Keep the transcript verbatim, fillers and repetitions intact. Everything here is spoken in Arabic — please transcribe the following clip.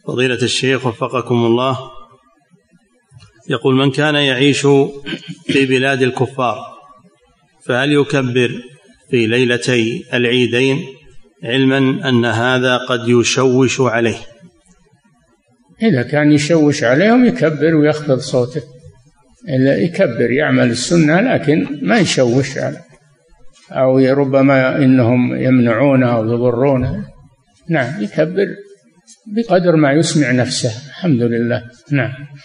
فضيلة الشيخ وفقكم الله، يقول: من كان يعيش في بلاد الكفار فهل يكبر في ليلتي العيدين، علما أن هذا قد يشوش عليه؟ إذا كان يشوش عليهم يكبر ويخفض صوته، إلا يكبر يعمل السنة لكن ما يشوش عليه، أو ربما إنهم يمنعونه أو يضرونه. نعم، يكبر بقدر ما يسمع نفسه. الحمد لله. نعم.